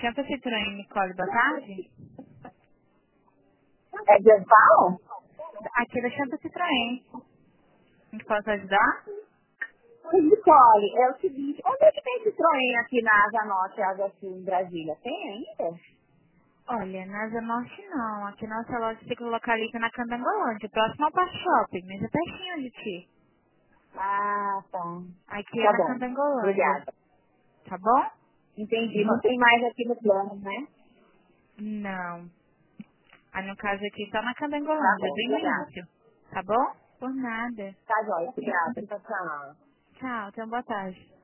Chama Citroën, Nicole, boa tarde. É Gesval? Aqui é da Chama Citroën. Em que posso ajudar? Nicole, é o seguinte, onde é que tem Citroën aqui na Asa Norte e Asa Sul em Brasília? Tem ainda? Olha, na Asa Norte não. Aqui nossa loja fica localizada na Candangolândia, próximo ao Parque Shopping, mas é pertinho de ti. Ah, tá. Aqui é Tá na bom. Candangolândia, Obrigada. tá bom? Entendi. Não tem mais aqui no plano, né? Não. Aí no caso aqui só na Tá Candangolândia, bom. bem no Obrigada. início. Tá bom? Por nada. Tá jóia. Obrigada. Tchau, tchau. Tchau, então boa tarde.